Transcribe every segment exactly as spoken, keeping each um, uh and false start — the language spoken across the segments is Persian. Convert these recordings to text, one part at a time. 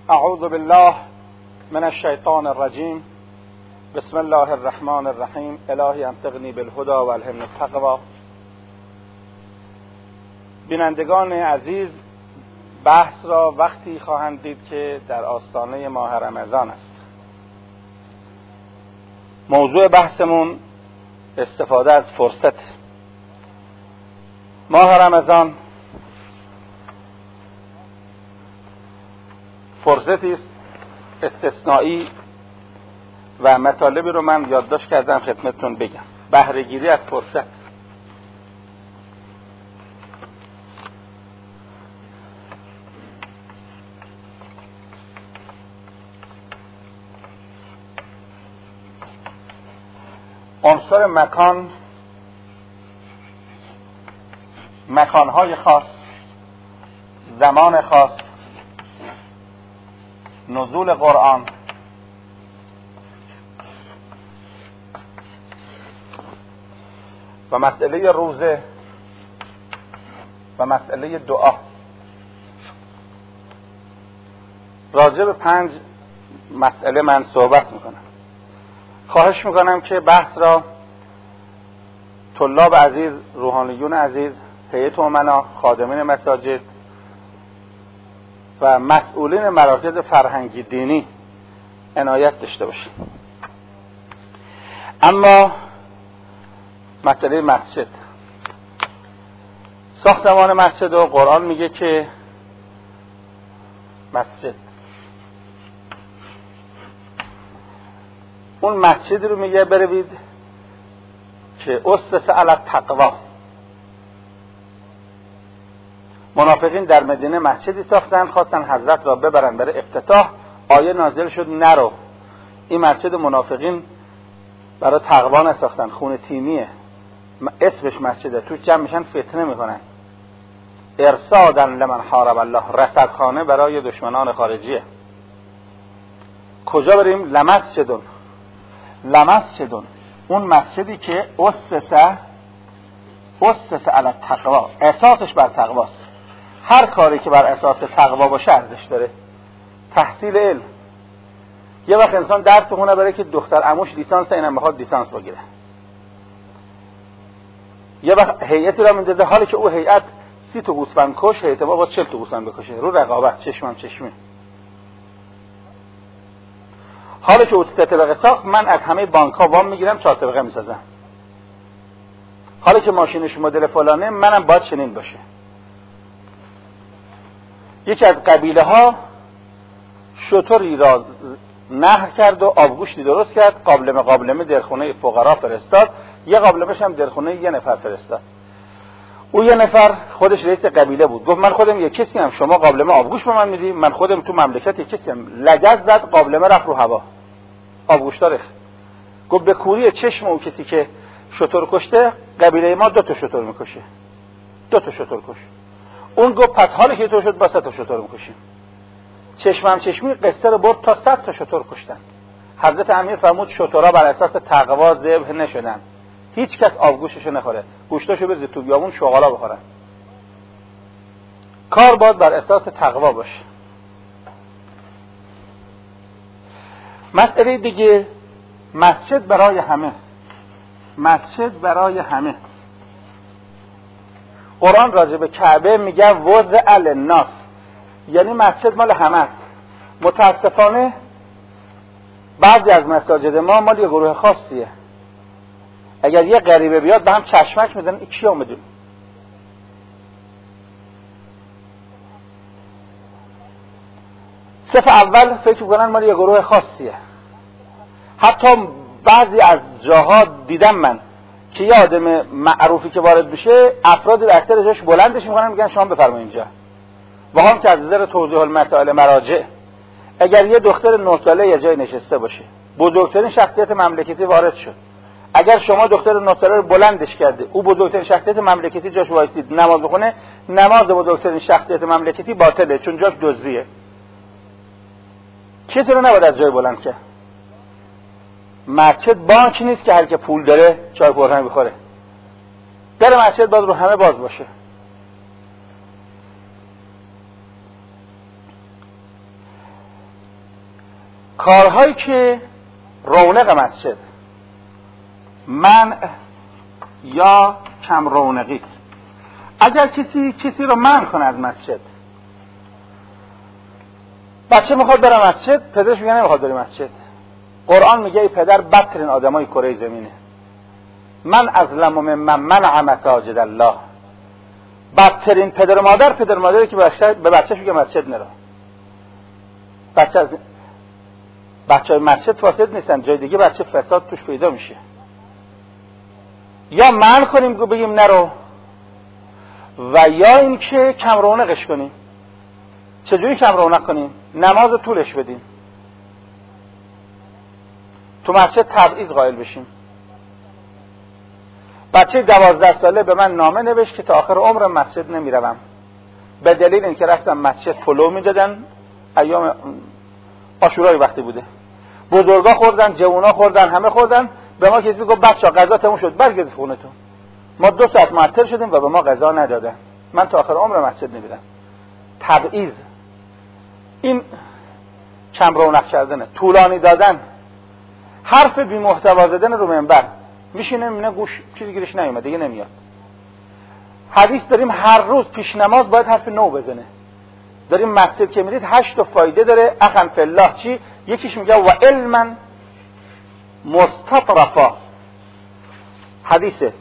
اعوذ بالله من الشیطان الرجیم. بسم الله الرحمن الرحیم. الهی انطقنی بالهدی و الهمنی التقوی. بینندگان عزیز، بحث را وقتی خواهند دید که در آستانه ماه رمضان است. موضوع بحثمون استفاده از فرصت. ماه رمضان فرصتی است استثنایی و مطالبی رو من یادداشت کردم خدمتتون بگم. بهره گیری از فرصت. عنصر مکان، مکانهای خاص، زمان خاص، نزول قرآن، و مسئله روزه و مسئله دعا. راجع به پنج مسئله من صحبت میکنم. خواهش میکنم که بحث را طلاب عزیز، روحانیون عزیز، هیئت امنا، خادمین مساجد و مسئولین مراکز فرهنگی دینی عنایت داشته باشید. اما مسئله مسجد، ساختمان مسجد و قرآن میگه که مسجد، اون مسجد رو میگه بروید که اسس علی التقوا. منافقین در مدینه مسجدی ساختن، خواستن حضرت را ببرن برای افتتاح. آیه نازل شد نرو، این مسجد منافقین برای تقوا نساختن، خون تیمیه، اسمش مسجده، توش جمع میشن فتنه میکنن. ارصادا لمن حارب الله، رصدخانه برای دشمنان خارجیه. کجا بریم؟ لمسجدون، لمسجدون، اون مسجدی که اسسه اسس علی التقوا، اساسش بر تقواست. هر کاری که بر اساس تقوا باشه ارزش داره. تحصیل علم، یه وقت انسان درس بخونه برای که دختر عموش لیسانس، اینم بخواد لیسانس بگیره. یه وقت هیئتی را میندازه، حالی که او هیئت سی تا گوسفند کش، هیئت ما با چهل تا گوسفند بکشه، رو رقابت، چشمم چشمی. حالی که او سه طبقه ساخت، من از همه بانک ها وام میگیرم، چهار طبقه میسازم. حالی که ماشینش مدل فلانه، منم باید چنین باشه. یکی از قبیله ها شتری را نهر کرد و آبگوشتی درست کرد، قابلمه قابلمه در خونه فقرا فرستاد، یه قابلمه‌ش هم در خونه یه نفر فرستاد. او یه نفر خودش رئیس قبیله بود، گفت من خودم یه کسی هم، شما قابلمه آبگوش به من میدی؟ من خودم تو مملکت یه کسی هم. لگد زد، قابلمه رفت رو هوا، آبگوشتا ریخت. گفت به کوری چشم اون کسی که شتر کشته، قبیله ما دو تا شتر میکشه، دو تا شتر کش. اون گفت پس حالی که تو شد با سه تا شتر میکشیم. چشمم چشمی قصه رو برد تا صد تا شتر کشتن. حضرت امیر فرمود شترها بر اساس تقوا ذبح نشدن، هیچ کس آبگوششو نخوره، گوشتاشو بریزه تو بیابون شغالا بخورن. کار باید بر اساس تقوا باشه. مسئله دیگه، مسجد برای همه، مسجد برای همه. قرآن راجع به کعبه میگه وضع للناس، یعنی مسجد مال همه است. متاسفانه بعضی از مساجد ما مال یه گروه خاصیه. اگر یه غریبه بیاد به هم چشمک میزنن، این کی اومده؟ صف اول فکر میکنن مال یه گروه خاصیه. حتی بعضی از جاها دیدم من که یه آدم معروفی که وارد بشه، افراد اکثر جاش بلندش میکنن، میگن شما بفرمایید اینجا. و هم که از نظر توضیح المسائل مراجع، اگر یه دختر نه ساله یه جای نشسته باشه، بزرگترین شخصیت مملکتی وارد شد، اگر شما دختر نه ساله رو بلندش کرده، او بزرگترین شخصیت مملکتی جاش وایسید نماز بخونه، نماز بزرگترین شخصیت مملکتی باطله، چون جاش دزدیه. کسی رو نباید از جای بلند کرد. مسجد بانک نیست که هر که پول داره چای پرهن بخوره. در مسجد باید رو همه باز باشه. کارهایی که رونق مسجد، منع یا کم رونقی، اگر کسی کسی رو منع کنه از مسجد، بچه میخواد بره مسجد، پدرش میگه نمیخواد بره مسجد، قرآن میگه ای پدر بدترین آدمای کره زمینه، من اظلم ممن منع مساجد الله، بدترین پدر و مادر پدر و مادری که به بچه‌ش میگه مسجد نرو. بچه از بچهای مسجد فاسد نیستن، جای دیگه بچه فساد توش پیدا میشه. یا منع کنیم بگیم نرو، و یا اینکه کم رونقش کنیم. چجوری کم رونق کنیم؟ نماز طولش بدیم، تو مسجد تبعیض قائل بشیم. بچه دوازده ساله به من نامه نوشت که تا آخر عمرم مسجد نمیروم، به دلیل اینکه رفتم مسجد پلو میدادن، ایام عاشورای وقتی بوده، بزرگا خوردن، جوونا خوردن، همه خوردن، به ما کسی گفت بچه‌ها غذا تموم شد برگردید خونتون. ما دو ساعت معطل شدیم و به ما غذا ندادن، من تا آخر عمر مسجد نمیرم. تبعیض، این کم رونق کردنه. طولانی دادن، حرف بی محتوا زدن رو منبر، میشینه میبینه گوش چیزی گیرش نیومده دیگه نمیاد. حدیث داریم هر روز پیش نماز باید حرف نو بزنه. داریم مسجد که میرید هشت تا فایده داره. اخن فی الله چی؟ یکیش میگه و علما مستطرفا، حدیثه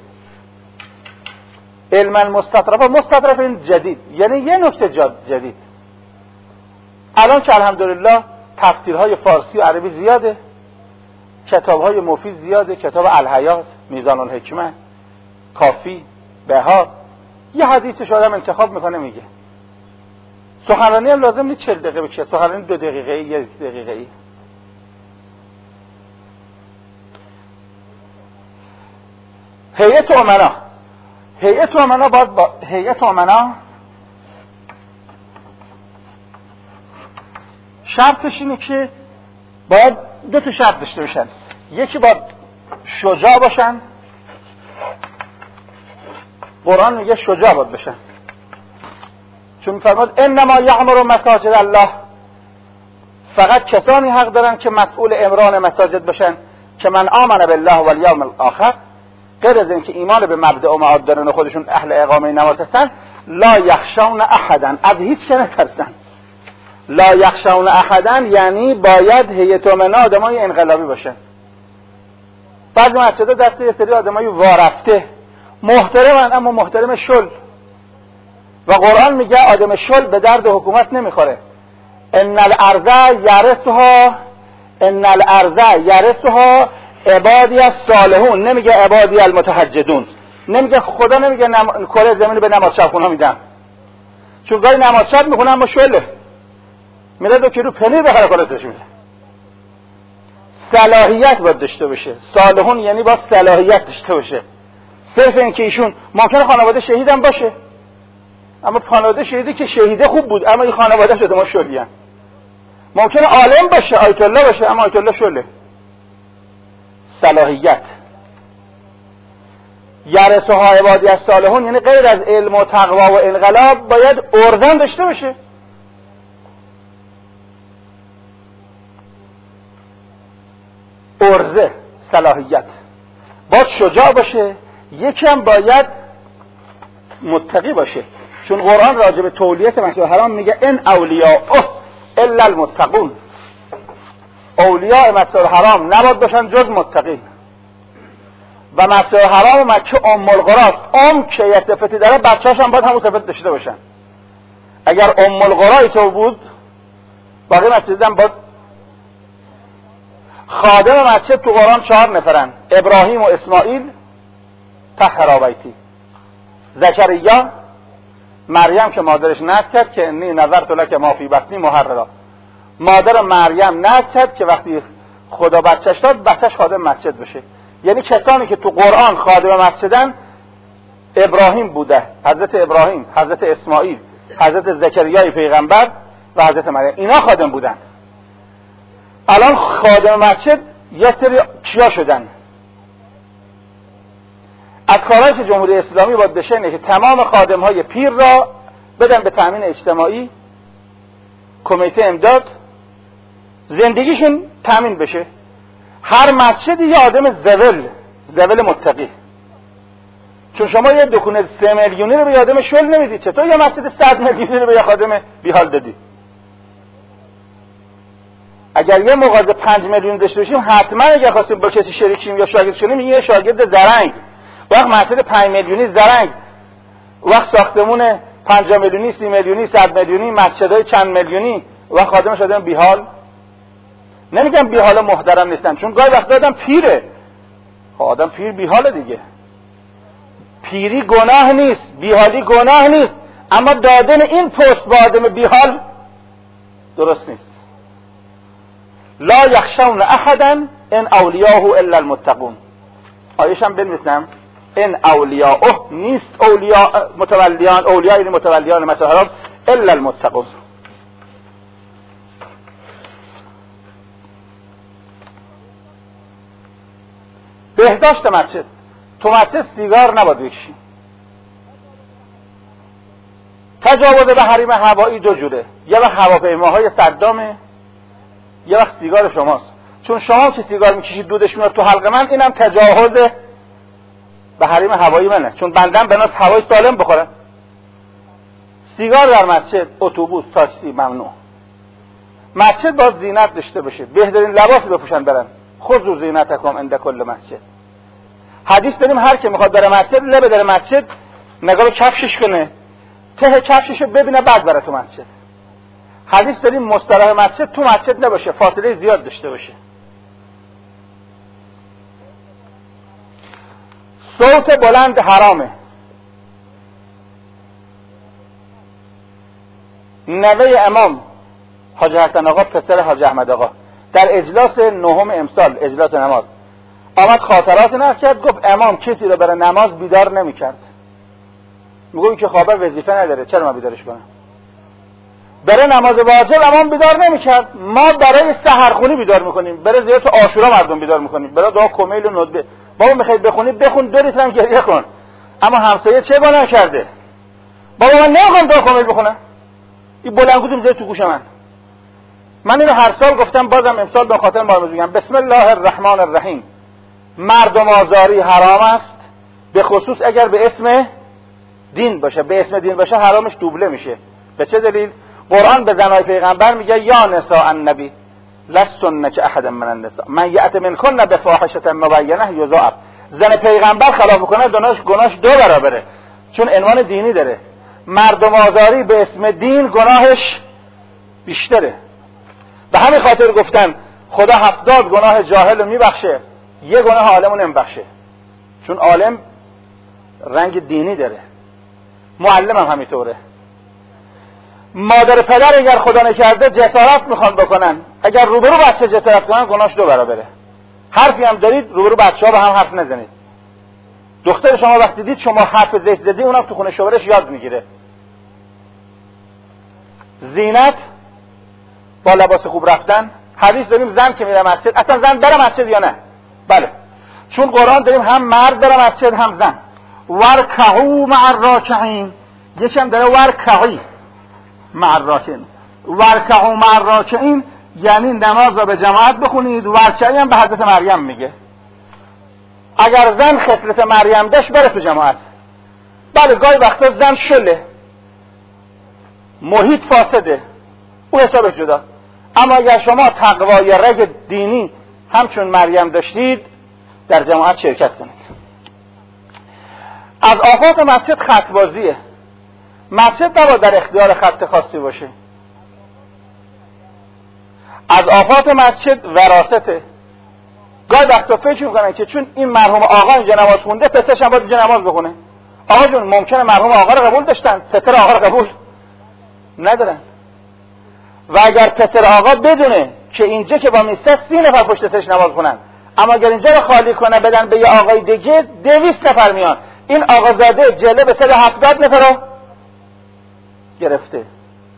علما مستطرفا، مستطرف این جدید، یعنی یه نکته جدید. الان که الحمدلله تفسیرهای فارسی و عربی زیاده، کتابهای مفید زیاده، کتاب الحیات، میزان الحکمه، کافی، بهار، یه حدیثش آدم انتخاب میکنه میگه. سخنرانی هم لازم نیست چهل دقیقه بشه، سخنرانی دو دقیقه ای، یک دقیقه ای. هیئت امنا، هیئت امنا باید با هیئت امنا شرطش اینه که باید دو تا شرط داشته باشن. یکی باید شجاع باشن، قرآن میگه شجاع باید باشن، چون میفرماد انما یعمر مساجد الله، فقط کسانی حق دارن که مسئول امران مساجد باشن که من آمن بالله و الیوم الاخر، غیر از این که ایمان به مبدأ و معاد دارن و خودشون اهل اقامه نماز هستن، لا یخشون احدا، از هیچ که نترسن. لا یخشون احدا یعنی باید هیئت امنا آدمای انقلابی باشن. بعضی مسجدها دست یه سری آدمای وارفته، محترمن اما محترم شل، و قرآن میگه آدم شل به درد حکومت نمیخوره. ان الارض یرثها ان الارض یرثها عبادی الصالحون، نمیگه عبادی المتهجدون، نمیگه خدا نمیگه نم... کره زمین به نماز شب خونها میدم، چون گاهی نماز شب میخونه اما شله میره دو کیلو پنیر بخره کلاتش میده. صلاحیت باید داشته باشه، صالحون یعنی باید صلاحیت داشته باشه. صرف این که ایشون ممکنه خانواده شهیدم باشه، اما خانواده شهیدی که شهیده خوب بود اما این خانواده شده ما شلیان. ممکنه عالم باشه، آیت الله باشه، اما آیت الله شله. صلاحیت. یرثها عبادی الصالحون یعنی غیر از علم و تقوا و انقلاب باید ارزن داشته باشه. ارزه، صلاحیت. باید شجاع باشه، یکم باید متقی باشه، چون قرآن راجع به تولیت مسجد حرام میگه ان اولیاء الا المتقون، اولیاء مسجد حرام نباید باشن جز متقین. و مسجد حرام و مکه ام القراست، ام که یه صفتی داره بچه‌اش هم باید همون صفت داشته باشن. اگر ام القرای تو بود باقی مسجد هم باید. خادم مسجد تو قرآن چهار نفرن، ابراهیم و اسماعیل طهر بیتی، زکریا، مریم که مادرش نذر کرد که انی نذرت لک ما فی بطنی محررا، مادر مریم نذر کرد که وقتی خدا بچهش داد بچهش خادم مسجد بشه. یعنی کسانی که تو قرآن خادم مسجدن ابراهیم بوده، حضرت ابراهیم، حضرت اسماعیل، حضرت زکریای پیغمبر و حضرت مریم، اینا خادم بودن. الان خادم مسجد یه سری کیا شدن؟ از کارهایی که جمهوری اسلامی باید بشه اینه که تمام خادم های پیر را بدن به تامین اجتماعی، کمیته امداد، زندگیشون تامین بشه. هر مسجدی یه آدم زول زول متقی. چون شما یه دکونه سه میلیونی رو به یه آدم شل نمیدی، چطور یه مسجد صد میلیونی رو به یه آدم بیحال دادی؟ اگر یه مغازه پنج میلیون داشته باشیم حتما اگر خواستیم با کسی شریک شیم یا شاگرد شیم یه شاگرد زرنگ، وقت مسجد پنج میلیونی زرنگ، وقت ساختمون پنجاه میلیونی، سی میلیونی، صد میلیونی، مسجدهای چند میلیونی، وقت خادمش آدم بیحال. نمیگم بیحال محترم نیستن، چون گاهی وقت آدم پیره، آدم پیر بیحاله دیگه. پیری گناه نیست، بیحالی گناه نیست، اما دادن این پست با آدم بیحال درست نیست. لا یخشون احدا ان اولیاءه الا المتقون. آیش هم بنویسم ان اولیاءه نیست اولیاء متولیان، اولیاء یعنی متولیان مسجد الحرام، الا المتقون. بهداشت مسجد، تو مسجد سیگار نباید بکشی. تجاوز به حریم هوایی دو جوره، یه وقت هواپیماهای صدامه، یه وقت سیگار شماست. چون شما که سیگار میکشید دودش میاد تو حلق من، اینم تجاوز به حریم هوایی منه، چون بندم بناس هوای سالم بخورم. سیگار در مسجد، اتوبوس، تاکسی ممنوع. مسجد باید زینت داشته باشه، بهترین لباس بپوشن برن. خذوا زینتکم عند کل مسجد. حدیث داریم هر که میخواد بره مسجد، لبه در مسجد نگاه به کفشش کنه، ته کفششو ببینه بعد بره تو مسجد. حدیث داریم مستراح مسجد تو مسجد نباشه، فاصله زیاد داشته باشه. صوت بلند حرامه. نوه امام حاج حسن آقا پسر حاج احمد آقا در اجلاس نهم امسال، اجلاس نماز، آمد خاطرات نقل کرد، گفت امام کسی رو برای نماز بیدار نمی کرد. میگویم که خوابه وظیفه نداره، چرا ما بیدارش کنم؟ برای نماز واجب امام بیدار نمی کرد، ما برای سحرخونی بیدار میکنیم، برای زیارت عاشورا مردم بیدار میکنیم، برای دعا کمیل و ندبه. بابا میخواید بخونی بخون، دو لیتر هم گریه کن، اما همسایه چه گناه کرده؟ بابا من نمیخوام دعا کمیل بخونم، این بلندگو میذاره تو گوش من. من اینو هر سال گفتم، بازم امسال به خاطر ما میگم، بسم الله الرحمن الرحیم. مردم آزاری حرام است، به خصوص اگر به اسم دین باشه. به اسم دین باشه حرامش دوبله میشه. به چه دلیل؟ قرآن به زنای پیغمبر میگه یا نساء النبی لستن کاحد من النساء من یأت منکن بفاحشة مبینة یضاعف. زن پیغمبر خلاف کنه گناهش گناهش دو برابره، چون عنوان دینی داره. مردم آزاری به اسم دین گناهش بیشتره. به همین خاطر گفتن خدا هفتاد گناه جاهل رو میبخشه، یه گناه عالم رو نمیبخشه، چون عالم رنگ دینی داره، معلم هم همینطوره. مادر پدر اگر خدا نکرده جسارت میخوان بکنن، اگر روبرو بچه جسارت کنن گناهش دو برابره. حرفی هم دارید روبرو بچه ها به هم حرف نزنید. دختر شما وقتی دید شما حرف زشت زدی، اونم تو خونه شوهرش یاد میگیره. زینت با لباس خوب رفتن. حدیث داریم زن که میره مسجد، اصلا زن بره مسجد یا نه؟ بله، چون قرآن داریم هم مرد بره مسجد هم زن. ورکعوا مع الراکعین، یکم داره ورکعی مع الراکعین. ورکعوا مع الراکعین یعنی نماز رو به جماعت بخونید. ورکعی هم به حضرت مریم میگه. اگر زن خصلت مریم داشت بره تو جماعت. بله گاهی وقتا زن شله، محیط فاسده، او حسابش جدا. اما اگر شما تقوای رگ دینی همچون مریم داشتید، در جماعت شرکت کنید. از آفات مسجد خط‌بازیه. مسجد نباید در اختیار خط خاصی باشه. از آفات مسجد وراثته. گاهی وقتا فکر میکنن که چون این مرحوم آقا اینجا نماز خونده، پسرش هم باید اینجا نماز بخونه. آقا جون ممکنه مرحوم آقا رو قبول داشتن، پسر آقا رو قبول ندارن. و اگر پسر آقا بدونه که اینجا که با میسته سی نفر پشت سرش نماز خونن، اما اگر اینجا رو خالی کنه بدن به یه آقای دیگه، دویست نفر میان، این آقا زاده جله به صد هفتاد نفر رو گرفته.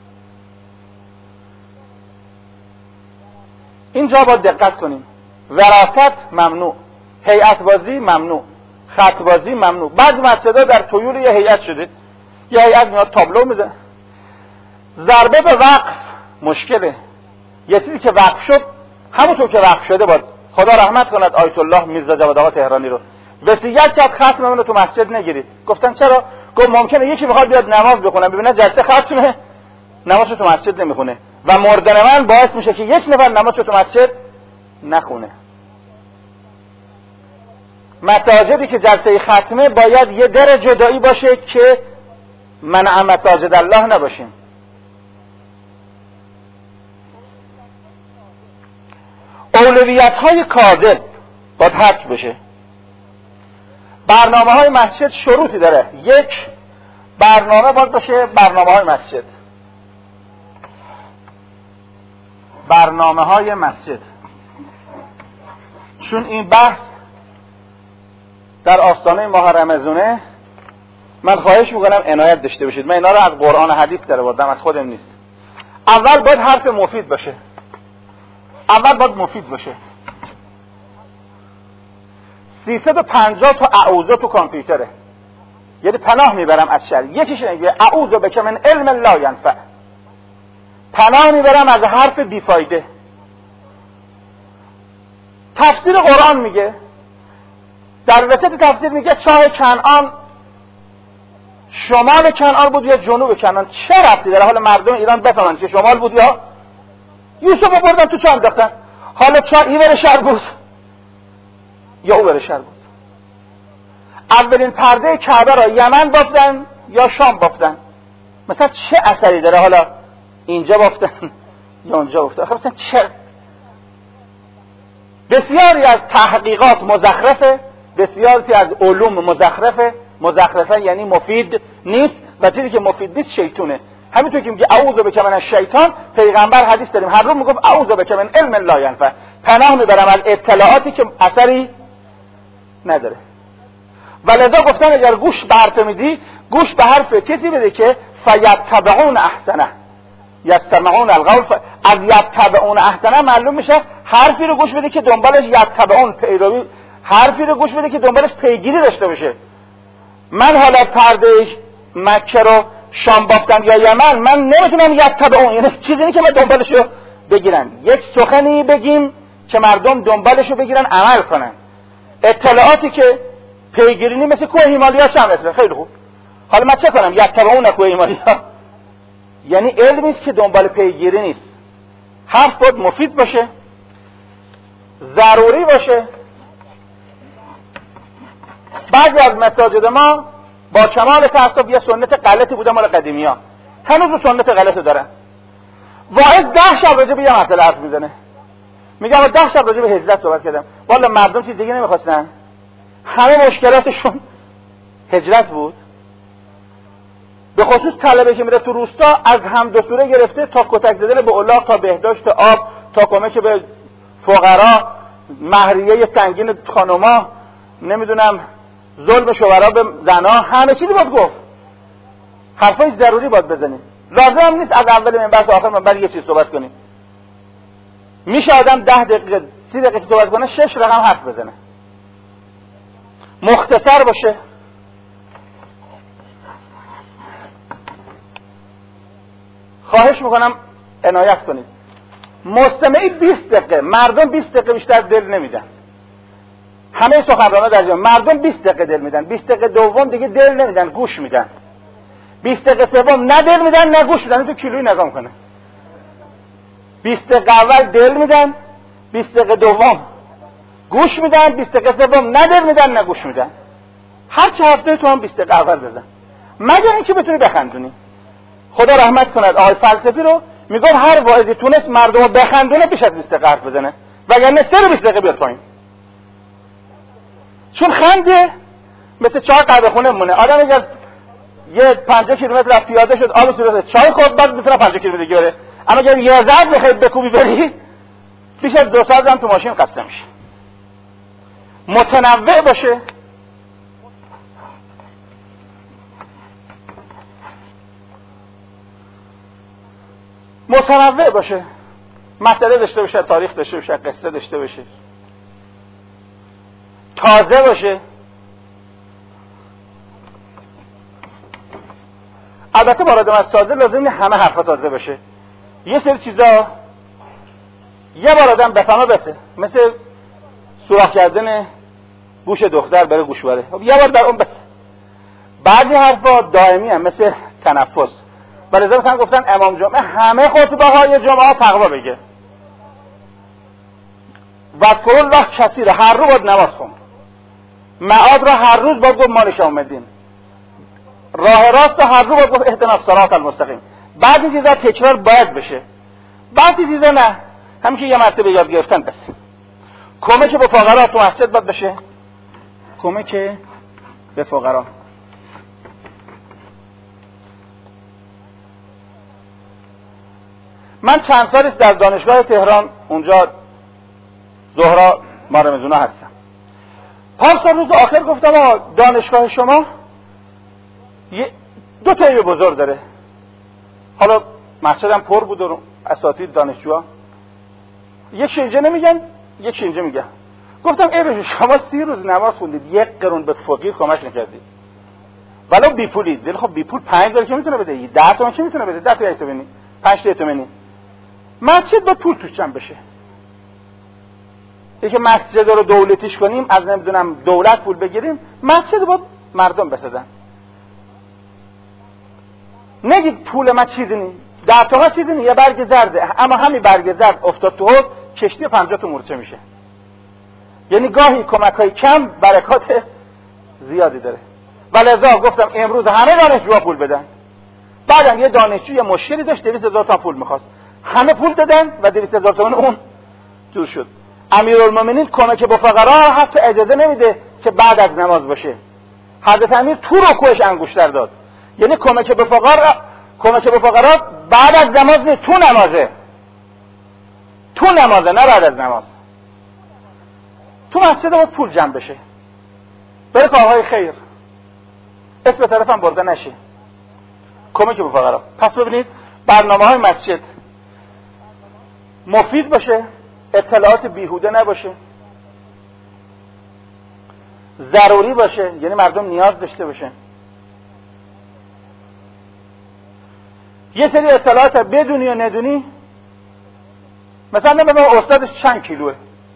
اینجا باید دقت کنیم. وراثت ممنوع، هیئت بازی ممنوع، خط بازی ممنوع. بعضی مسجدها در طیور یه هیئت شده، یه هیئت میاد تابلو میزنه. ضربه به وقف مشکله. یه چیزی که وقف شد همونطور که وقف شده بود. خدا رحمت کند آیت الله میرزا جواد آقا تهرانی رو، وصیت کرد ختم اون رو تو مسجد نگیرید. گفتن چرا؟ گفت ممکنه یکی بخواد بیاد نماز بخونه ببینه جلسه ختمه نمازشو تو مسجد نمیخونه و مردن من باعث میشه که یک نفر نمازشو تو مسجد نخونه. مساجدی که جلسه ختمه باید یه در جدایی باشه که منع مساجد الله نباشیم. اولویت های کاذب باید حذف بشه. برنامه های مسجد شروطی داره. یک، برنامه باید باشه برنامه های مسجد. برنامه های مسجد، چون این بحث در آستانه ماه رمضانه، من خواهش میکنم عنایت داشته باشید. من اینا رو از قرآن و حدیث در آوردم، از خودم نیست. اول باید حرف مفید باشه. اول باید مفید باشه. سیصد و پنجاه تا اعوذ تو کامپیوتره، یعنی پناه میبرم از شر. یکیش میگه اعوذ بک من علم لا ینفع، پناه میبرم از حرف بیفایده. تفسیر قرآن میگه، در وسط تفسیر میگه چاه کنعان شمال کنعان بود یا جنوب کنعان. چه ربطی داره؟ حالا مردم ایران بفهمن که شمال بود یا یوسف رو بردن تو چاه انداختن. حالا چاه این ور شهر بود یا او ور شهر بود. اولین پرده کعبه را یمن بافتن یا شام بافتن. مثلا چه اثری داره حالا اینجا بافتن یا اونجا بافتن؟ خب مثلا چه؟ بسیاری از تحقیقات مزخرفه، بسیاری از علوم مزخرفه. مزخرفه یعنی مفید نیست و چیزی که مفید نیست شیطونه. همینطور که میگه اعوذ بک من الشیطان، پیغمبر حدیث داریم هر روز میگفت اعوذ بک من علم لا ینفع، پناه میبرم از اطلاعاتی که اثری نداره. ولذا گفتن اگر گوش برته میدی، گوش به حرف کسی بده که فیتبعون احسنه، یستمعون القول ف... از یتبعون احسنه معلوم میشه حرفی رو گوش بده که دنبالش یتبعون پیروی، حرفی رو گوش بده که دنبالش پیگیری داشته باشه. من حالا پرده مکه رو شام بافتم یا یمن، من نمیتونم یتبعون، یعنی چیزی نیست که من دنبالشو بگیرن. یک سخنی بگیم که مردم دنبالشو بگیرن عمل کنن. اطلاعاتی که پیگیری مثل کوه هیمالیا چند خیلی خوب. حالا من چه کنم؟ یتبعون کوه هیمالیا یعنی علمی است که دنبال پیگیری نیست. حرف باید مفید باشه، ضروری باشه. بعضی از مساجد ما با کمال تأسف یه سنت غلطی بوده مال قدیمی ها، هنوز رو سنت غلط دارن. واعظ ده شب راجع به یه مسئله حرف میزنه، میگه ما ده شب راجع به هجرت صحبت کردم. والا مردم چیز دیگه نمیخواستن، همه مشکلاتشون هجرت بود. به خصوص طلبه که میره تو روستا، از هم دستوره گرفته تا کتک زدن به الاغ، تا بهداشت آب، تا کمک به فقرا، مهریه سنگین خانوما، نمیدونم ظلم شوهرها به زنا، همه چیزی باید گفت. حرفای ضروری باید بزنیم. لازم هم نیست از اول منبر تا آخر منبر یه چیز صحبت کنیم. میشه آدم ده دقیقه سی دقیقه صحبت کنه، شش رقم حرف بزنه. مختصر باشه. خواهش میکنم عنایت کنید. مستمعی بیست دقیقه، مردم بیست دقیقه بیشتر دل نمیدن. همه سخنرانان در جامعه مردم بیست دقیقه دل میدن، بیست دقیقه دوم دیگه دل نمیدن، گوش میدن. بیست دقیقه سوم نه دل میدن نه گوش میدن. تو کیلویی نگاه کنه. بیست دقیقه اول دل میدن، بیست دقیقه دوم گوش میدن، بیست دقیقه سوم نه دل میدن نه گوش میدن. هر چه هفته تو هم بیست دقیقه اول بزن، مگر اینکه بتونی بخندونی. خدا رحمت کند آقای فلسفی رو، میگم هر واعظی تونست مردم رو بخندونه بیش از بیست دقیقه حرف بزنه، وگرنه سه رو بیست دقیقه بیاد پایین. چون خنده مثل چای قهوه خونه مونه. آدم اگر یه پنجاه کیلومتر رفت پیاده شد، آب صورت چای خورد، بعد میتونه پنجاه کیلومتر دیگه بره. اما اگر یه زد بخوای بکوبی بری، بیش از دو ساعت هم تو ماشین خسته میشه. متنوع باشه. متنوع باشه. مسئله داشته باشه، تاریخ داشته باشه، قصه داشته باشه. تازه باشه. البته مورد از تازه لازم نیست همه حرفا تازه باشه. یه سری چیزا یه بار آدم بفهمه بسه، مثل سوراخ کردن گوش دختر برای گوشواره، یه بار در اون بسه. بعضی حرفا دائمی هم مثل تنفس. ولی مثلا گفتن امام جمعه همه خطبه های جمعه تقوا بگه. وذکر الله کثیر، هر روز باید نماز خون. معاد را هر روز باید گفت مالش آمدین. راه راست را هر روز باید گفت اهدنا الصراط المستقیم. بعضی چیزا تکرار باید بشه، بعضی چیزا نه، همین که یه مرتبه یاد گرفتن بس. کمک به فقرا تو مسجد باید بشه، کمک به فقرا. من چند سالی در دانشگاه تهران اونجا زهرا مارمزونا هستم. پارسال روز آخر گفتم دانشگاه شما دو تا عیب بزرگ داره. حالا مسجدم پر بود و اساتید دانشجوها، یک اینجا نمیگن یک اینجا میگن. گفتم عیبش شما سی روز نماز خوندید، یک قرون به فقیر کمک نکردید، ولو بی پولید. دل خب بی پول پنج دلار که میتونه بده، ده تومن که میتونه بده، ده تا تومنی، پنج تا تومنی. مسجد با پول توش جمع بشه. یکی مسجد رو دولتیش کنیم، از نمیدونم دولت پول بگیریم، مسجد با مردم بسازن. نگید پول ما چیزی نی، ده تا چیزی نی، یه برگ زرده، اما همین برگ زرد افتاد تو حوض، کشتی پنجاه تا مورچه میشه. یعنی گاهی کمکای کم برکات زیادی داره. ولذا گفتم امروز همه دانشجوها پول بدن. بعدم یه دانشجو یه مشکلی داشت، دویست هزار تا پول میخواست، همه پول دادن و دویست هزار تومان اون جور شد. امیرالمومنین کمک به فقرا حتی اجازه نمیده که بعد از نماز باشه. حضرت امیر تو رکوعش انگشتر داد. یعنی کمک به فقرا، کمک به فقرا بعد از نماز نیست، تو نمازه. تو نمازه، نه بعد از نماز. تو مسجد باید پول جمع بشه برای کارهای خیر، اسم به طرفم برده نشه. کمک به فقرا. پس ببینید برنامه های مسجد مفید باشه، اطلاعات بیهوده نباشه، ضروری باشه، یعنی مردم نیاز داشته باشه. یه سری اطلاعات بدونی و ندونی، مثلا نمیدونم استادش چند کیلوه،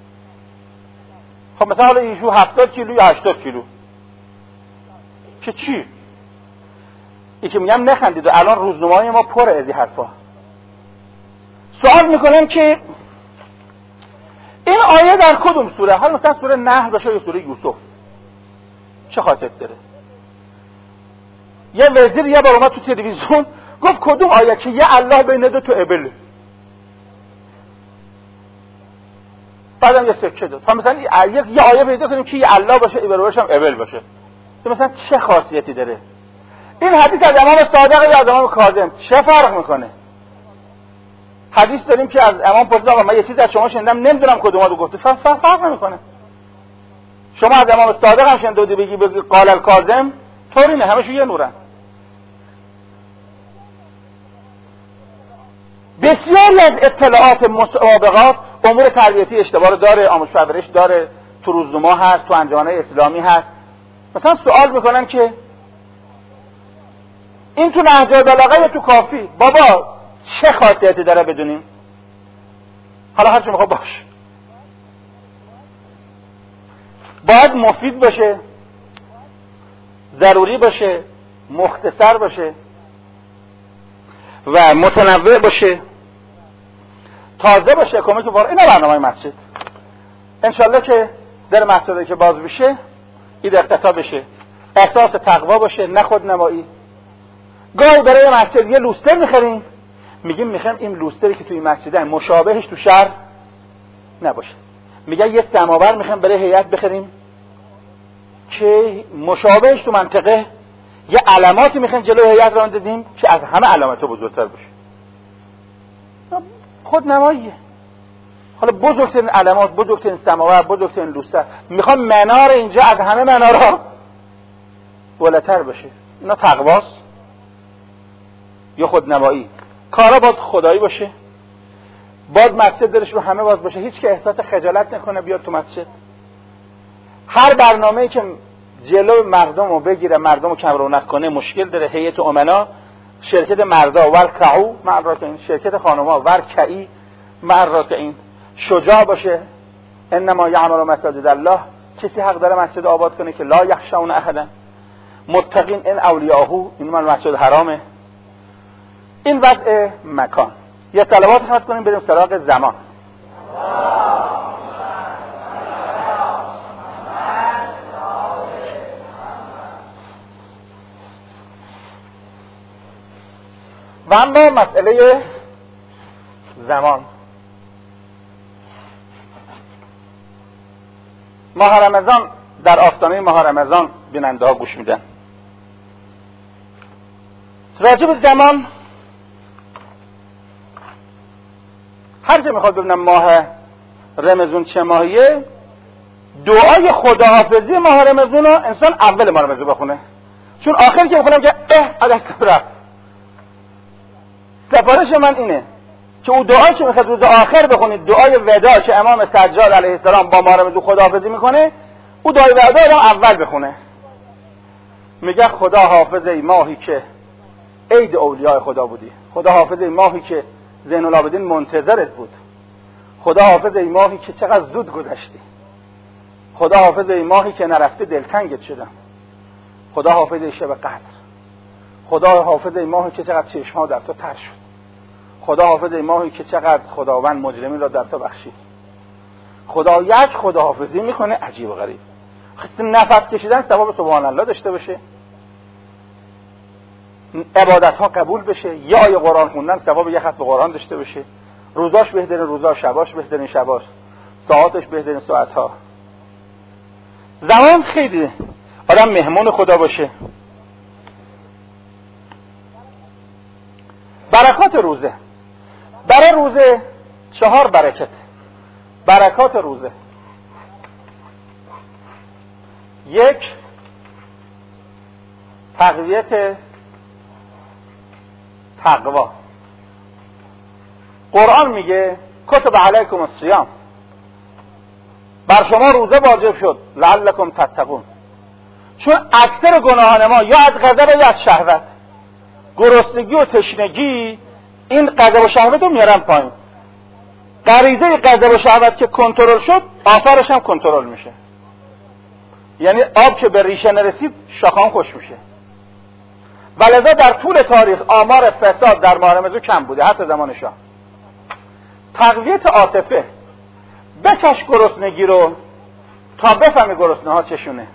خب مثلا حالا ایشو هفتاد کیلو یا هشتاد کیلو، که چی؟ ای که میگم نخندید و الان روزنامه‌های ما پر از این حرفا. سوال میکنم که این آیه در کدوم سوره؟ حالا مثلا سوره نحل باشه یا سوره یوسف، چه خاصیت داره؟ یه وزیر یه بار اومد تو تلویزیون گفت کدوم آیه که یه الله بین دو تو ابل، بعدم یه سکه داد. مثلا یه آیه پیدا کنیم که یه الله باشه ابراهیمش هم ابل باشه، مثلا چه خاصیتی داره؟ این حدیث از امام صادق یا از امام کاظم چه فرق میکنه؟ حدیث داریم که از امام پرسید آقا من یه چیز از شما شنیدم نمیدونم کدوم رو گفته، فرق فرق نمیکنه. شما از امام صادق هم شنیدی بگی بگی قال الکاظم، طوری نه، همشون یه نورن. بسیاری از اطلاعات مسابقات امور تربیتی اشتباه رو داره، آموزش پرورش داره، تو روزنامه هست، تو انجمن‌های اسلامی هست. مثلا سوال میکنن که این تو نهج البلاغه یا تو کافی؟ بابا چه خاصیتی داره بدونیم؟ حالا هر چی میخواد باش، باید مفید باشه، ضروری باشه، مختصر باشه و متنوع باشه، تازه باشه، کمک که وارد. اینا برنامه مسجد. انشالله که در مسجدی که باز بشه این اقتضا بشه، اساس تقوا باشه، نه خود نمایی. گاهی برای مسجد یه لوستر میخریم، میگیم میخوایم این لوستری که توی مسجده مشابهش تو شهر نباشه. میگن یه سماور میخوایم برای هیئت بخریم که مشابهش تو منطقه، یه علاماتی میخوایم جلوی هیئت راه اندازیم که از همه علامت‌ها بزرگتر باشه. خود نماییه. حالا بزرگترین علامات، بزرگترین سماور، بزرگترین لوستر، میخوام منار اینجا از همه منارها بالاتر باشه. اینا تقواست یا خودنمایی؟ کارا باید خدایی باشه، باید مسجد درش رو همه باز باشه، هیچ که احساس خجالت نکنه بیاد تو مسجد. هر برنامه‌ای که جلو مردم رو بگیره، مردم رو کم رونق کنه، مشکل داره. هیئت امنا، شرکت مردا ورکعو مع الراکعین، شرکت خانم‌ها ورکعی مع الراکعین. شجاع باشه. انما یعمر مساجد الله، کسی حق داره مسجد آباد کنه که لا یخشون احدا. متقین ان اولیاءه، این من مسجد حرامه. این وضع مکان. یه طلبات خط کنیم بریم سراغ زمان. و اما مسئله زمان، ماه رمضان، در آستانه ماه رمضان بیننده ها گوش میدن. راجع به زمان هر جا میخواد ببینم ماه رمضان چه ماهیه، دعای خداحافظی ماه رمضان رو انسان اول ماه رمضان بخونه، چون آخر که بخونم که اه عدس رفت. سفارش من اینه که او دعایی که میخواد روز آخر بخونید، دعای وداع که امام سجاد علیه السلام با ماه رمضان خداحافظی میکنه، او دعای وداع رو اول بخونه. میگه خدا حافظ ای ماهی که عید اولیاء خدا بودی، خدا حافظ ای ماهی که زین العابدین منتظرت بود، خدا حافظ ای ماهی که چقدر زود گذشتی، خدا حافظ ای ماهی که نرفته دلتنگت شدم، خدا حافظ ای شب قدر، خدا حافظ ای ماهی که چقدر چشم‌ها در تو تر شد، خدا حافظ ای ماهی که چقدر خداوند مجرمین را در تو بخشید. خدا یک خداحافظی میکنه عجیب و غریب. نفس کشیدن ثواب سبحان الله داشته باشه، عبادت ها قبول بشه، یا آیه قرآن خوندن ثواب یک ختم قرآن داشته باشه، روزاش بهترین روزا، شباش بهترین شباش، ساعاتش بهترین ساعت ها. زمان خیلی آدم مهمون خدا باشه. برکات روزه، برای روزه چهار برکت. برکات روزه: یک، تقویت تقوا. قرآن میگه کتب علیکم الصیام، بر شما روزه واجب شد لعلکم تتقون، چون اکثر گناهان ما یا از غضب یا از شهوت، گرسنگی و تشنگی این غضب و شهوت رو میارن پایین. غریزه غضب و شهوت که کنترل شد، آثارش هم کنترل میشه. یعنی آب که به ریشه نرسید شاخه‌ها خوش میشه. ولذا در طول تاریخ آمار فساد در ماه رمضان کم بوده، حتی زمان شاه. تقویت عاطفه، بکش گرسنگی رو تا بفهمی گرسنه ها چشونه.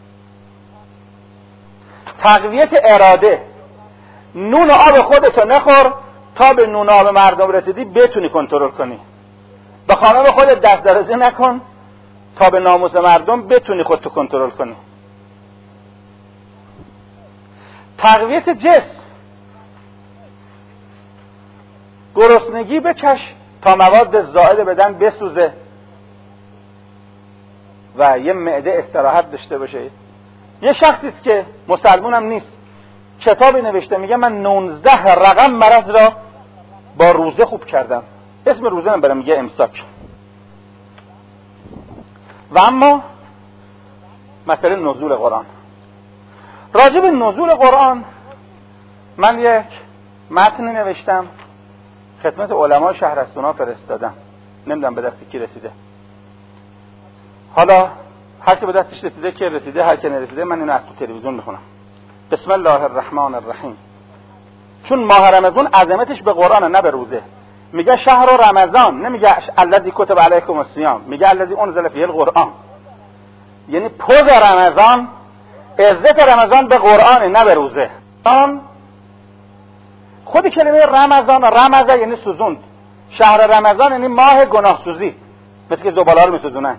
تقویت اراده، نون آب خودتو نخور تا به نون آب مردم رسیدی بتونی کنترل کنی. به خانم خودت دست درازی نکن تا به ناموس مردم بتونی خودتو کنترل کنی. تقویت جسم، گرسنگی بکش تا مواد زائد بدن بسوزه و یه معده استراحت داشته باشه. یه شخصی است که مسلمان هم نیست، کتابی نوشته، میگه من نوزده رقم مرض را با روزه خوب کردم. اسم روزه نمیبرم، میگه امساک. و اما مسئله نزول قرآن. راجع به نزول قرآن من یک متنی نوشتم خدمت علمای شهرستان‌ها فرستادم، نمیدونم به دست کی رسیده. حالا هر کی به دستش رسیده که رسیده، هر کی نرسیده من اینو از تو تلویزیون میخونم. بسم الله الرحمن الرحیم. چون ماه رمضان عظمتش به قرآن نه به روزه. میگه شهر رمضان، نمیگه الذی کتب علیکم الصیام، میگه الذی انزل فیه القرآن. یعنی پوز رمضان، عزت رمضان به قرآن نه به روزه. آن خود کلمه رمضان، رمضان یعنی سوزوند. شهر رمضان یعنی ماه گناه سوزی، مثل که زباله رو میسوزونن.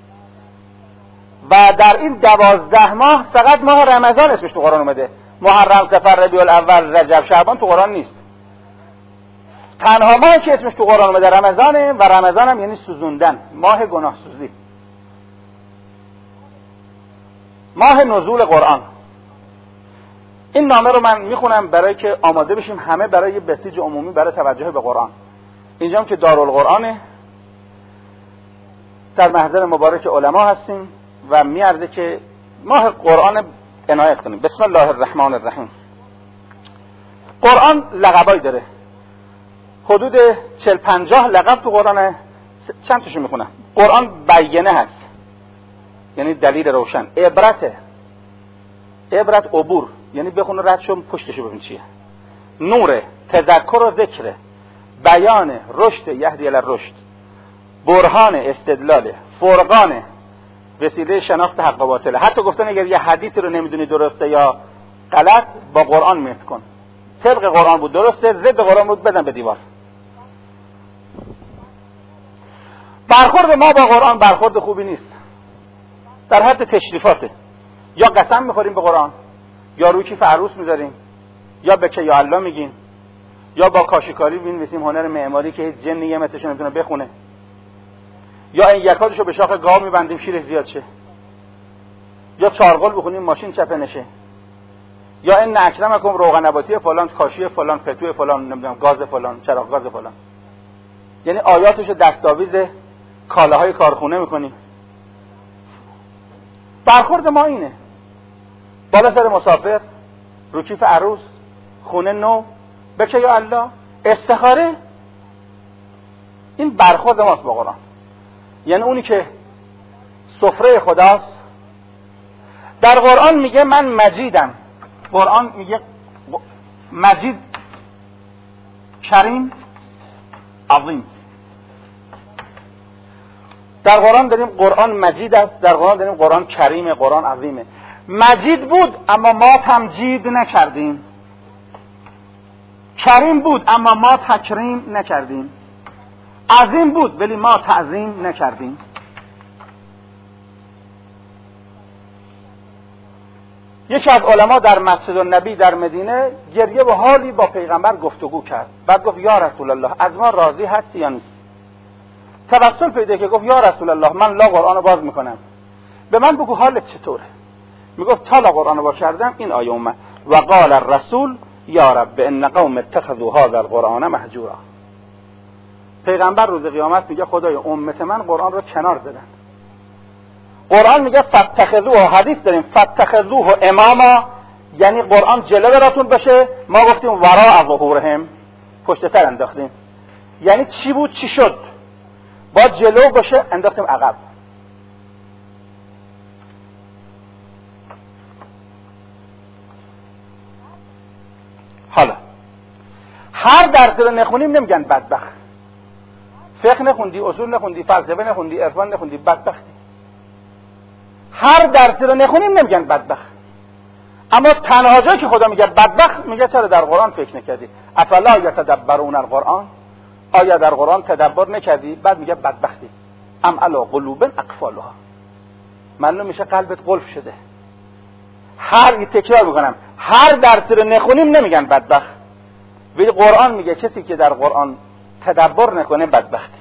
و در این دوازده ماه فقط ماه رمضان اسمش تو قرآن اومده. محرم، صفر، ربیع الاول، رجب، شعبان تو قرآن نیست. تنها ماهی که اسمش تو قرآن اومده رمضانه و رمضان هم یعنی سوزوندن، ماه گناه سوزی. ماه نزول قرآن. این نامه رو من میخونم برای که آماده بشیم همه برای یه بسیج عمومی برای توجه به قرآن. اینجا هم که دارالقرآنه، در محضر مبارک علما هستیم و میارزه که ماه قرآن عنایت کنیم. بسم الله الرحمن الرحیم. قرآن لقبایی داره، حدود چهل پنجاه لقب تو قرآن. چند تاشو میخونم. قرآن بیانه هست، یعنی دلیل روشن. عبرته، عبرت عبور، یعنی بخونه رد شو پشتشو ببین چیه. نوره، تذکر و ذکره. بیانه، رشد، یهدی الی الرشد. برهان، استدلاله. فرقانه، وسیله شناخت حق و باطله. حتی گفتن اگر یه حدیث رو نمیدونی درسته یا غلط، با قرآن مت کن. طبق قرآن بود درسته، ضد قرآن بود بدن به دیوار. برخورد ما با قرآن برخورد خوبی نیست، در حد تشریفاته. یا قسم میخوریم به قرآن، یا روی کیف عروس میذاریم، یا بکه یا الله میگیم، یا با کاشیکاری می‌نویسیم هنر معماری که هیچ جنی یه مترشو نمیتونه بخونه، یا این یکادشو به شاخ گاو میبندیم شیرش زیاد شه، یا چارقل بخونیم ماشین چپه نشه، یا این اکرمکم روغن نباتی فلان، کاشی فلان، پتو فلان، نمیدونم گاز فلان، چراغ گاز فلان. یعنی آیاتشو دستاویز کالاهای کارخونه میکنیم. برخورد ما اینه. بالا سر مسافر، رو کیف عروس، خونه نو، بچه یا الله، استخاره. این برخورد ماست با قرآن. یعنی اونی که سفره خداست. در قرآن میگه من مجیدم. قرآن میگه مجید، کریم، عظیم. در قرآن داریم قرآن مجید است، در قرآن داریم قرآن کریمه، قرآن عظیمه. مجید بود اما ما تمجید نکردیم. کریم بود اما ما تکریم نکردیم. عظیم بود ولی ما تعظیم نکردیم. یکی از علما در مسجد النبی در مدینه گریه و حالی با پیغمبر گفتگو کرد. بعد گفت یا رسول الله از ما راضی هستی یا نیست؟ توسل پیدا که گفت یا رسول الله من لا قرآن رو باز میکنم، به من بگو حالت چطوره؟ میگفت تا لا قرآن رو باز کردم این آیه اومد و قال الرسول یا رب ان قوم اتخذوا هذا القرآن مهجورا. پیغمبر روز قیامت میگه خدای امت من قرآن رو کنار زدن. قرآن میگه فاتخذوه، حدیث داریم فاتخذوه اماما، یعنی قرآن جلو براتون بشه. ما گفتیم وراء ظهورهم، پشت سر انداختیم. یعنی چی بود چی شد، با جلو باشه انداختیم عقب. حالا هر درسی رو نخونیم نمیگن بدبخت. فقه نخوندی، اصول نخوندی، فلسفه نخوندی، عرفان نخوندی، بدبختی. هر درسی رو نخونیم نمیگن بدبخت. اما تنها جایی که خدا میگه بدبخت، میگه چرا در قرآن فکر نکردی؟ افلا یتدبرون القرآن، آیا در قرآن تدبر نکردی؟ بعد میگه بدبختی. ام علی قلوب اقفالها، معلوم میشه قلبت قلف شده. هر تکرار میکنم هر درسی رو نخونیم نمیگن بدبخت، ولی قرآن میگه کسی که در قرآن تدبر نکنه بدبخته.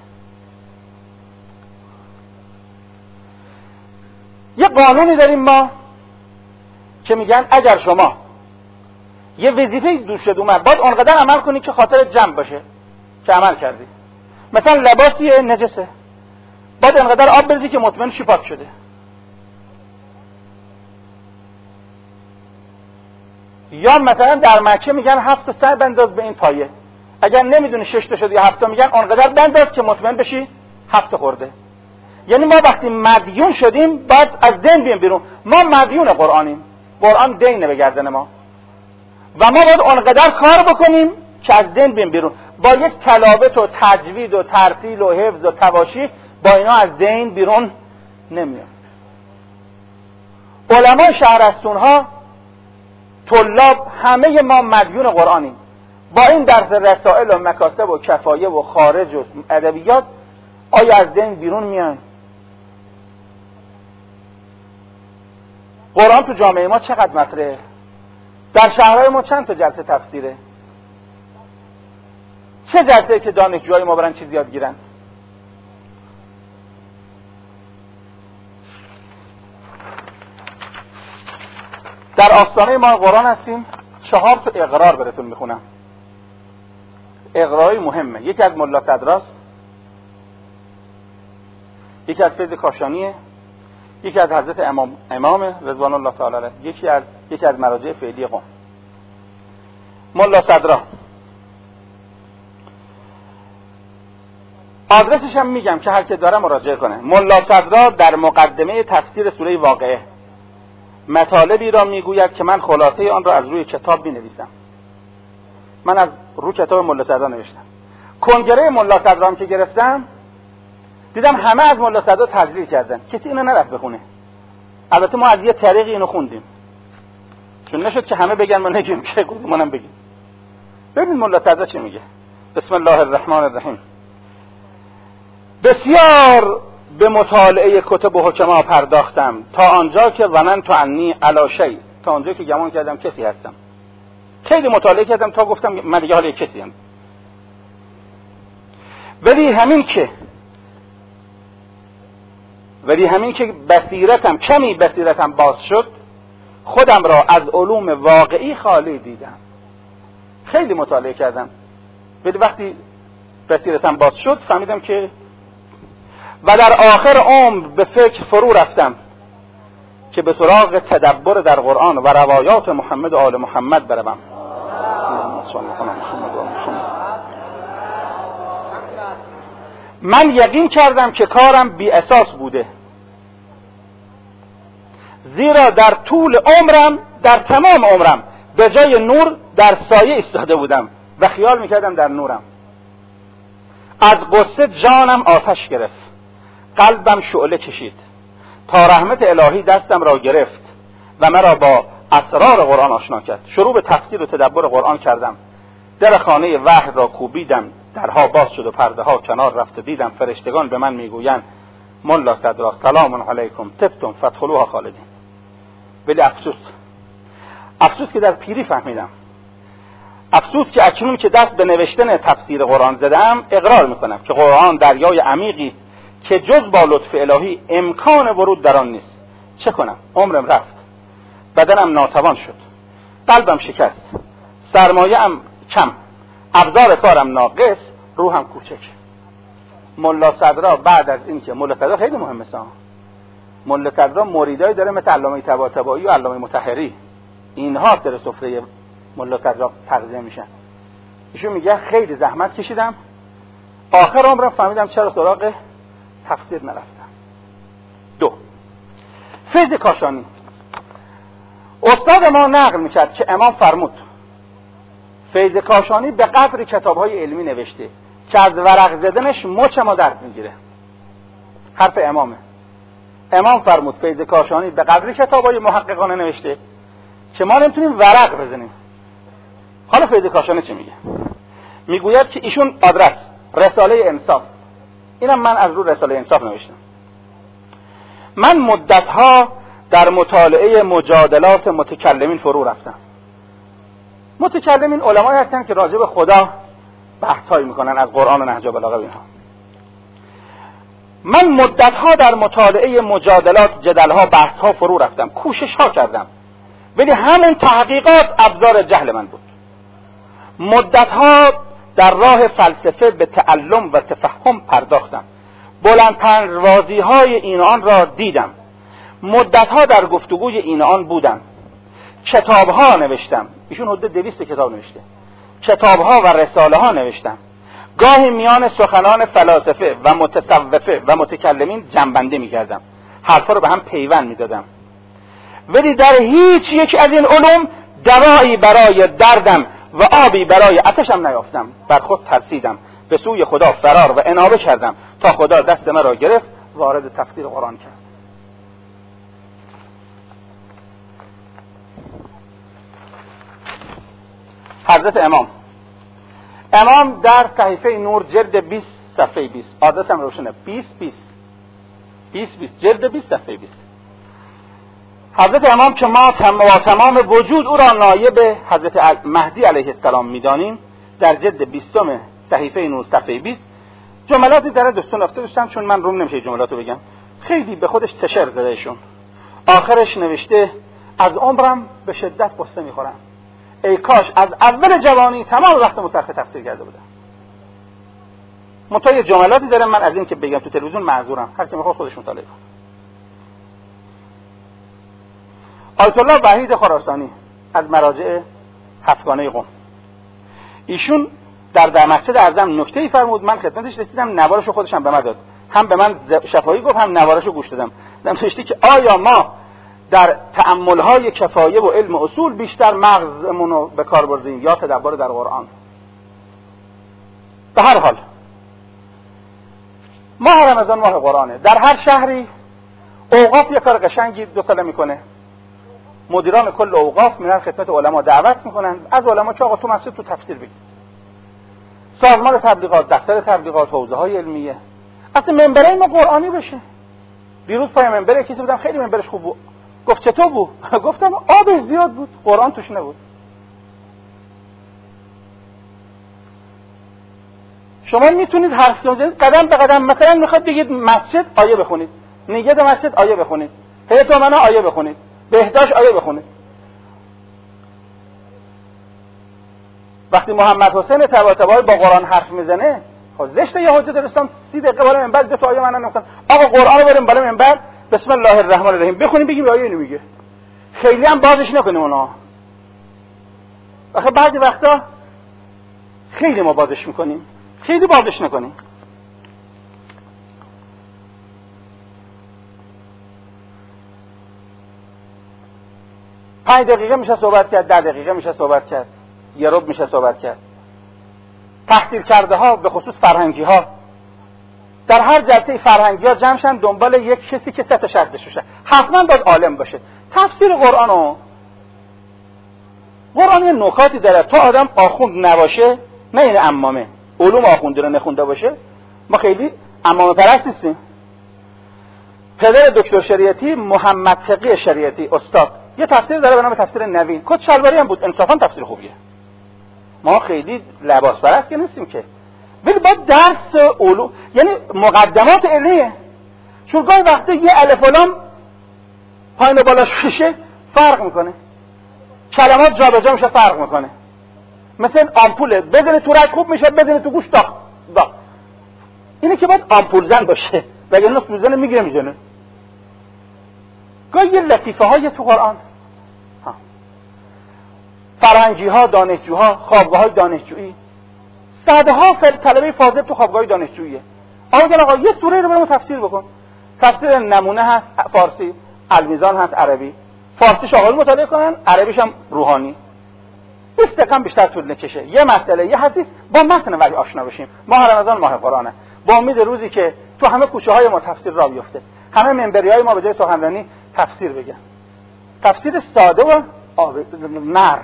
یه قانونی داریم ما که میگن اگر شما یه وظیفه دوست اومد باید اونقدر عمل کنی که خاطر جمع باشه که عمل کردی. مثلا لباسی نجسه، باید اونقدر آب بریزی که مطمئن شی پاک شده. یا مثلا در مکه میگن هفت سر بنداز به این پایه، اگر نمیدونی شش تا شد یا هفت تا میگن اونقدر بنداز که مطمئن بشی هفت خورده. یعنی ما وقتی مدیون شدیم باید از دین بیام بیرون. ما مدیون قرآنیم، قرآن دینه به گردن ما و ما باید اونقدر کار بکنیم که از دین بیام بیرون. با یک تلاوت و تجوید و ترتیل و حفظ و تواشیح با اینا از دین بیرون نمیاد. علما شهرستون ها، طلاب، همه ما مدیون قرآنیم. با این درس رسائل و مکاتب و کفایه و خارج و ادبیات آیا از دین بیرون میان؟ قرآن تو جامعه ما چقدر مطرحه؟ در شهرهای ما چند تا جلسه تفسیره؟ چه جلسه که دانشجوهای ما برن چیز یاد گیرن؟ در آستانه ما قرآن هستیم. چهار تا اقرار براتون میخونم، اقرارای مهمه. یکی از ملا صدراست، یکی از فیض کاشانیه، یکی از حضرت امام امام رضوان الله تعالی علیه، یکی از یکی از مراجع فعلی قوم. ملا صدرا آدرسش هم میگم که هر کی داره مراجعه کنه. ملا صدرا در مقدمه تفسیر سوره واقعه مطالبی را میگوید که من خلاصه آن را از روی کتاب مینویسم. من از روی کتاب ملا صدرا نوشتم. کنگره ملا صدرا هم که گرفتم دیدم همه از ملا صدرا تجلیل کردن، کسی اینو نرفت بخونه. البته ما از یه طریقی اینو خوندیم، چون نشد که همه بگن ما نگیم که منم بگیم. ببین ملا صدرا چی میگه. بسم الله الرحمن الرحیم. بسیار به مطالعه کتب و حکما پرداختم تا آنجا که ظننت انی علی شیء، تا آنجا که گمان کردم کسی هستم. خیلی مطالعه کردم تا گفتم من دیگه حالا کسی ام. ولی همین که ولی همین که بصیرتم کمی بصیرتم باز شد، خودم را از علوم واقعی خالی دیدم. خیلی مطالعه کردم ولی وقتی بصیرتم باز شد فهمیدم که و در آخر عمر به فکر فرو رفتم که به سراغ تدبر در قرآن و روایات محمد و آل محمد بروم. من یقین کردم که کارم بی اساس بوده، زیرا در طول عمرم، در تمام عمرم، به جای نور در سایه ایستاده بودم و خیال میکردم در نورم. از غصه جانم آتش گرفت، قلبم شعله کشید تا رحمت الهی دستم را گرفت و مرا با اسرار قرآن آشنا کرد. شروع به تفسیر و تدبر قرآن کردم. در خانه وحی را کوبیدم، درها باز شد و پرده ها کنار رفت. دیدم فرشتگان به من میگویند ملا صدرا سلام علیکم طبتم فادخلوها خالدین. ولی افسوس افسوس که در پیری فهمیدم، افسوس که اکنون که دست به نوشتن تفسیر قرآن زدم اقرار میکنم که قرآن دریای عمیقی که جز با لطف الهی امکان ورود در آن نیست. چه کنم؟ عمرم رفت، بدنم ناتوان شد، قلبم شکست، سرمایه‌ام کم، ابزار کارم ناقص، روحم کوچک. ملا صدرا بعد از این که ملا صدرا خیلی مهمه سا ملا صدرا مریدایی داره مثل علامه طباطبایی و علامه مطهری، اینها در سفره ملا صدرا تغذیه میشن. ایشون میگه خیلی زحمت کشیدم، آخر عمرم فهمیدم چرا سراغ تفسیر نرفتم. دو، فیض کاشانی. استاد ما نقل میکرد که امام فرمود فیض کاشانی به قدر کتاب‌های علمی نوشته که از ورق زدنش مچ ما درد میگیره. حرف امامه. امام فرمود فیض کاشانی به قدر کتاب‌های محققانه نوشته که ما نمیتونیم ورق بزنیم. حالا فیض کاشانی چه میگه؟ میگوید که ایشون آدرس رساله انصاف، اینم من از رو رساله انصاف نوشتم. من مدتها در مطالعه مجادلات متکلمین فرو رفتم. متکلمین علمایی هستن که راجع به خدا بحثایی میکنن از قرآن و نهج البلاغه اینها. من مدتها در مطالعه مجادلات، جدلها، بحثها فرو رفتم، کوشش ها کردم، ولی همین تحقیقات ابزار جهل من بود. مدتها در راه فلسفه به تعلم و تفهم پرداختم، بلند پروازی های این آن را دیدم، مدتها در گفتگوی این آن بودم، کتابها نوشتم. ایشون حدود دویست کتاب نوشته. کتابها و رساله ها نوشتم. گاهی میان سخنان فلاسفه و متصوفه و متکلمین جنبنده میکردم، حرفا رو به هم پیوند میدادم، ولی در هیچ یک از این علوم دوایی برای دردم و آبی برای آتشم نیافتم. بر خود ترسیدم، به سوی خدا فرار و انابه کردم تا خدا دست مرا گرفت، وارد تفسیر قرآن کرد. حضرت امام امام در صحیفه نور جلد بیست صفحه بیست، آدرس هم روشنه، بیست بیست بیست بیست جلد بیست صفحه بیست. حضرت امام که ما با تمام وجود او را نایب حضرت مهدی علیه السلام میدانیم، در جلد بیستم صحیفه نور صفحه بیست جملاتی در دستون رفته داشتم، چون من روم نمیشه جملاتو بگم، خیلی به خودش تشر زده ایشون. آخرش نوشته از عمرم به شدت قصه میخورم، ای کاش از اول جوانی تمام وقت مصرف تفسیر کرده بودم. منتها جملاتی داره من از این که بگم تو تلویزیون معذورم، هر کی میخواد خودش مطالعه کنه. آیت الله وحید خراسانی از مراجع هفتگانه قم، ایشون در در مسجد اعظم نکته‌ای فرمود، من خدمتش رسیدم، نوارشو خودش هم به من داد، هم به من شفاهی گفت هم نوارشو گوش دادم. نوشته که آیا ما در تأمل‌های کفایه و علم اصول بیشتر مغزمون رو به کار بردیم یا تدبر در قرآن؟ به هر حال ماه رمضان ماه قرآنه. در هر شهری اوقاف یک کار قشنگی دو ساله میکنه، مدیران کل اوقاف میرن خدمت علما دعوت میکنن از علما که آقا تو مسجد تو تفسیر بگید. سازمان تبلیغات، دفتر تبلیغات، حوزه های علمیه، اصلا منبره ما قرآنی بشه. دیروز پای منبره کسی بودم خیلی منبرش خوب بود، گفت چطور بود؟ گفتم آبش زیاد بود، قرآن توش نبود. شما میتونید حرف بزنید قدم به قدم، مثلا میخواد بگید مسجد آیه بخونید، نیت مسجد آیه بخونید، هیئت امنا آیه بخونید، بهداشت آیه بخونید. وقتی محمد حسین طباطبایی با قرآن حرف میزنه، خب زشته یه حجت درستان سی دقیقه بالا منبر دو تا آیه منن نمیخوان، آقا قرآن رو بریم بالا منبر بسم الله الرحمن الرحیم بخونیم بگیم آیه اینو میگه، خیلی هم بازش نکنیم اونا. آخه بعضی وقتا خیلی ما بازش میکنیم، خیلی بازش نکنیم. پنج دقیقه میشه صحبت کرد، ده دقیقه میشه صحبت کرد، یه ربع میشه صحبت کرد. تحصیل کرده ها به خصوص فرهنگی ها در هر جلسه فرهنگی ها جمع شن دنبال یک کسی که سه تا شرط بشه، حتما باید عالم باشه. تفسیر قرآن و قرآن یه نکاتی داره، تو آدم آخوند نباشه، نه این عمامه علوم آخونده رو نخونده باشه، ما خیلی عمامه پرست نیستیم. پدر دکتر شریعتی محمد تقی شریعتی استاد یه تفسیر داره به نام تفسیر نوین، کد شلواری هم بود، انصافا تفسیر خوبیه. ما خیلی لباس پرست که نیستیم که، ولی با درس علوم یعنی مقدمات علمیه، چون گاهی وقتا یه الف و لام پایین و بالاش میشه فرق میکنه، کلمات جابجا میشه فرق میکنه. مثلا آمپوله بدون تو رگ خوب میشه، بدون تو گوش داغ داغ. اینه که باید آمپول زن باشه، وگرنه سوزن میگیره میزنه. گاهی یه لطیفه های تو قرآن، ها فرهنگی ها، دانشجوها، خوابگاه های دانشجویی، صدها طلبه فاضل تو خوابگاه دانشجوییه. آقا آقا یه سوره رو برام تفسیر بکن. تفسیر نمونه هست فارسی، المیزان هست عربی. فارسیش آقایون مطالعه کنن، عربیش هم روحانی. بیست دقیقه بیشتر طول نکشه. یه مسئله، یه حدیث با متن وحی آشنا بشیم. ماه رمضان ماه قرآنه. با امید روزی که تو همه کوچه های ما تفسیر راه بیفته، همه منبریای ما به جای سخنرانی تفسیر بگن. تفسیر ساده و نر.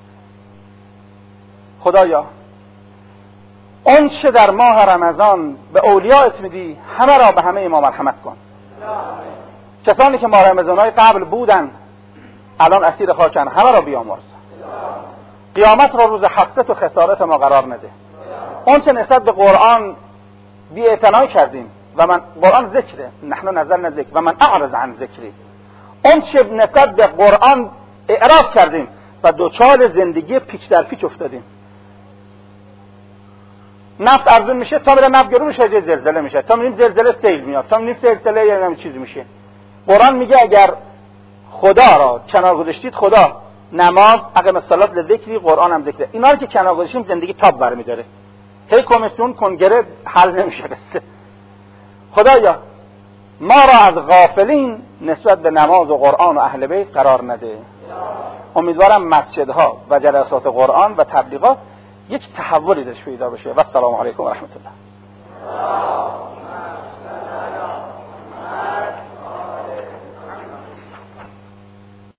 خدایا اون چه در ماه رمضان به اولیاءت میدی همه را به همه ما مرحمت کن. کسانی که ماه رمضان‌های قبل بودن الان اسیر خاکن همه را بیامرز. قیامت را روز حسرت و خسارت ما قرار نده. اون چه نسبت به قرآن بی اعتنایی کردیم و من قرآن ذکره، نحن نزلنا ذکر و من اعرض عن ذکری، اون چه نسبت به قرآن اعراض کردیم و دوچار زندگی پیچ در پیچ افتادیم. نفت ارزون میشه تا میره نفت گرون میشه، زلزله میشه، تا میریم زلزله سیل میاد، تا میریم زلزله یا نمی چیزی میشه. قرآن میگه اگر خدا را کنار گذاشتید، خدا نماز، اقیم الصلاة لذکری، قرآن هم ذکره، اینا رو که کنار گذاشتیم زندگی تاب برمیداره. هی کمیسیون کنگره حل نمیشه بس. خدایا ما را از غافلین نسبت به نماز و قرآن و اهل بیت قرار نده. امیدوارم مسجدها و جلسات قرآن و تبلیغات یک تحولی درش پیدا بشه. و السلام علیکم و رحمت الله.